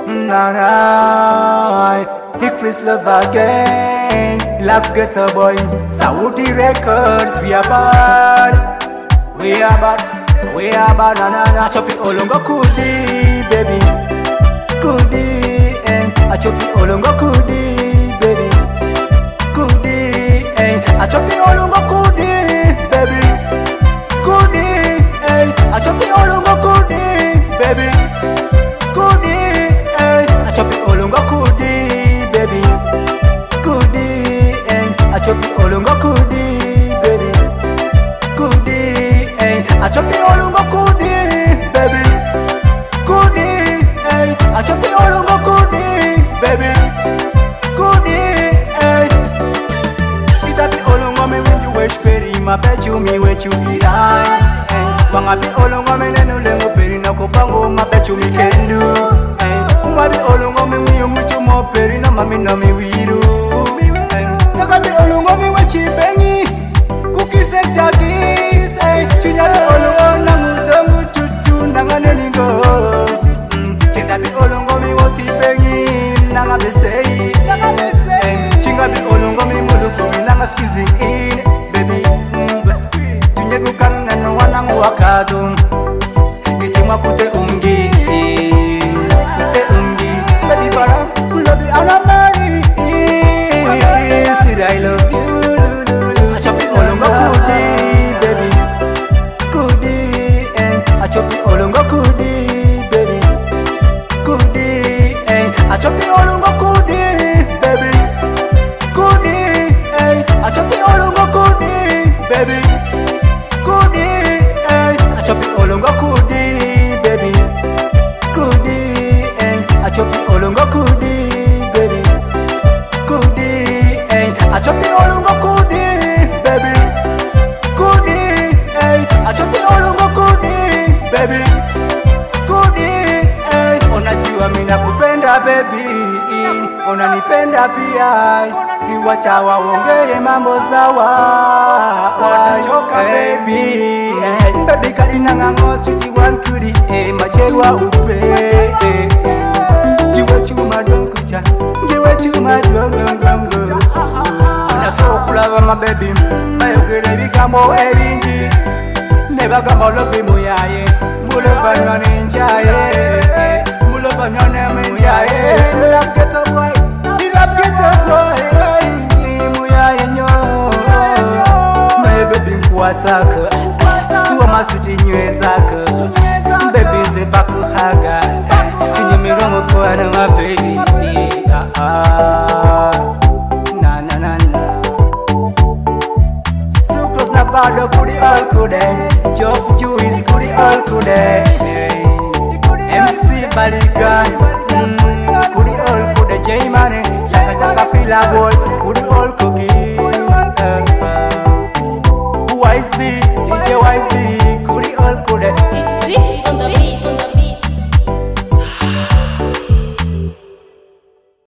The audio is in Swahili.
Nah, nah. He Chris love again. Love Ghetto Boy. Saudi Records. We are bad. We are bad. We are bad. Nah, nah, nah. Chop it all on go kudi, baby. Kudi, I chop it all on go kudi, baby. Kudi, I chop it all on go kudi, baby. Kudi, I chop it all on go kudi, baby. Kudi, I chop it all on go kudi, baby. Kudi, I chop it all on go kudi, baby. Kudi, I chop it all on go kudi, baby. Kudi, I chop it all on go kudi, baby. Kudi, itapi all on go me when you wish peri ma bet you me when you eat I. Wangabi all on go me nenu lengo peri na kopango ma bet you me can do. Wangabi all on go me when you mucho mo peri na mami na mi wiru. Takabi all on go me when you bengi cookie set jagi. Chinyali all on go na mudangu chuchu nangane lingo. Chingabi all on go me woti bengi nanga besei. Chingabi all on go me muluko me nanga squeezing in, baby. Tunyegu kana no wanangu wakadu. Kichima kute umgi, baby bara, love you and I'm married. Said I love you. I chop it all on go kudi, baby. Kudi, I chop it all on go kudi, baby. Kudi, I chop it all on go kudi, baby. Kudi, I chop it all on go kudi, baby. Kudi, I chop it all on go kudi, baby. Kudi, I chop it all on go kudi, baby. Kudi, I chop it all on go kudi, baby. Kudi, I chop it all on go kudi, baby. Kudi, unajua mimi nakupenda baby, unanipenda pia. Iwacha waongee mambo sawa, watachoka baby. Baby kadina ngango sweetie one kudi, majerwa upe. Giwe chuma don kucha, giwe chuma don. So kulaba my baby, bayogere bigambo ebingi. Nebagamba love muyaye, mulova nyone njaye, mulova nyone menjaye. Love Ghetto Boy, love Ghetto Boy, muyaye nyo. My baby nkuwataka, kuwa masuti nywezaka. Baby zebaku haga, kinye mirongo kwa na my baby. Navado kudi all kude, Joff Juice kudi all kude, MC Baligan kudi all kude, J Money chaka chaka fila boy kudi all cookie. Wise B, DJ Wise B kudi all kude. It's Rick on the beat.